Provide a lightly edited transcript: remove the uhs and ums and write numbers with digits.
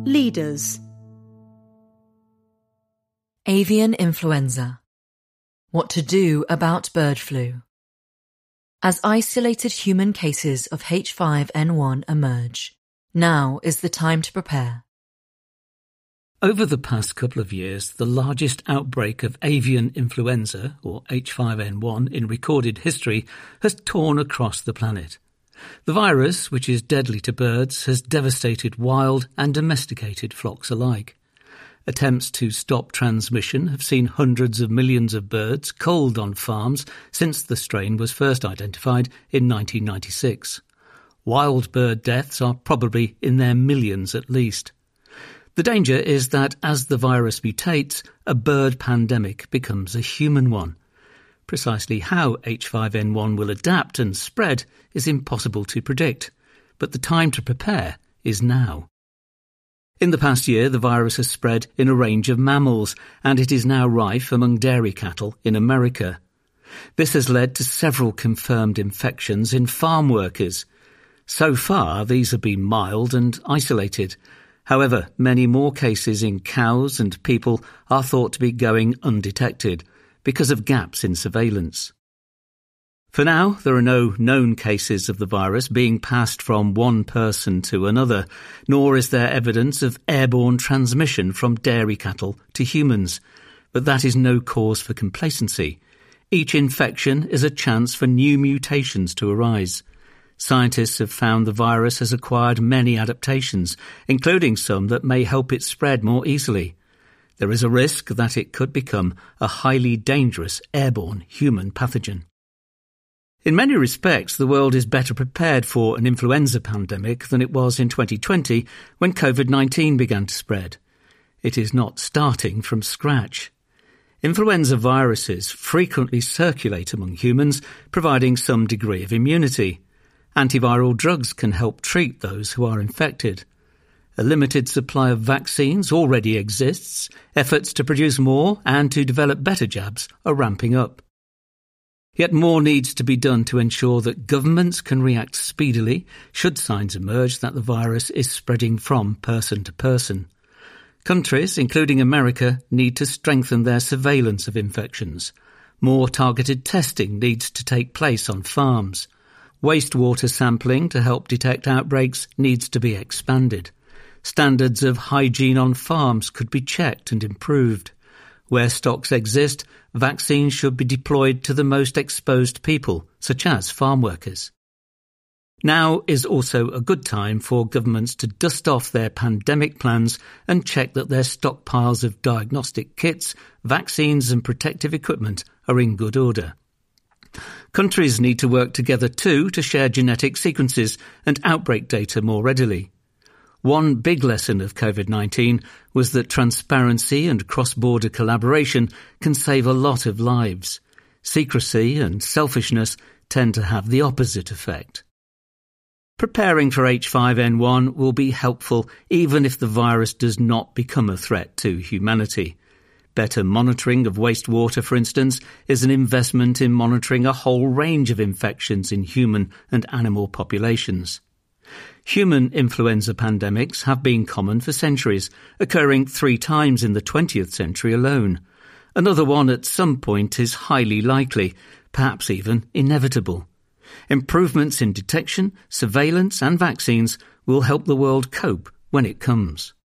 Leaders. Avian influenza. What to do about bird flu. As isolated human cases of H5N1 emerge, now is the time to prepare. Over the past couple of years, the largest outbreak of avian influenza, or H5N1, in recorded history has torn across the planet. The virus, which is deadly to birds, has devastated wild and domesticated flocks alike. Attempts to stop transmission have seen hundreds of millions of birds culled on farms since the strain was first identified in 1996. Wild bird deaths are probably in their millions at least. The danger is that as the virus mutates, a bird pandemic becomes a human one. Precisely how H5N1 will adapt and spread is impossible to predict, but the time to prepare is now. In the past year, the virus has spread in a range of mammals, and it is now rife among dairy cattle in America. This has led to several confirmed infections in farm workers. So far, these have been mild and isolated. However, many more cases in cows and people are thought to be going undetected because of gaps in surveillance. For now, there are no known cases of the virus being passed from one person to another, nor is there evidence of airborne transmission from dairy cattle to humans. But that is no cause for complacency. Each infection is a chance for new mutations to arise. Scientists have found the virus has acquired many adaptations, including some that may help it spread more easily. There is a risk that it could become a highly dangerous airborne human pathogen. In many respects, the world is better prepared for an influenza pandemic than it was in 2020 when COVID-19 began to spread. It is not starting from scratch. Influenza viruses frequently circulate among humans, providing some degree of immunity. Antiviral drugs can help treat those who are infected. A limited supply of vaccines already exists. Efforts to produce more and to develop better jabs are ramping up. Yet more needs to be done to ensure that governments can react speedily should signs emerge that the virus is spreading from person to person. Countries, including America, need to strengthen their surveillance of infections. More targeted testing needs to take place on farms. Wastewater sampling to help detect outbreaks needs to be expanded. Standards of hygiene on farms could be checked and improved. Where stocks exist, vaccines should be deployed to the most exposed people, such as farm workers. Now is also a good time for governments to dust off their pandemic plans and check that their stockpiles of diagnostic kits, vaccines and protective equipment are in good order. Countries need to work together too to share genetic sequences and outbreak data more readily. One big lesson of COVID-19 was that transparency and cross-border collaboration can save a lot of lives. Secrecy and selfishness tend to have the opposite effect. Preparing for H5N1 will be helpful even if the virus does not become a threat to humanity. Better monitoring of wastewater, for instance, is an investment in monitoring a whole range of infections in human and animal populations. Human influenza pandemics have been common for centuries, occurring 3 times in the 20th century alone. Another one at some point is highly likely, perhaps even inevitable. Improvements in detection, surveillance and vaccines will help the world cope when it comes.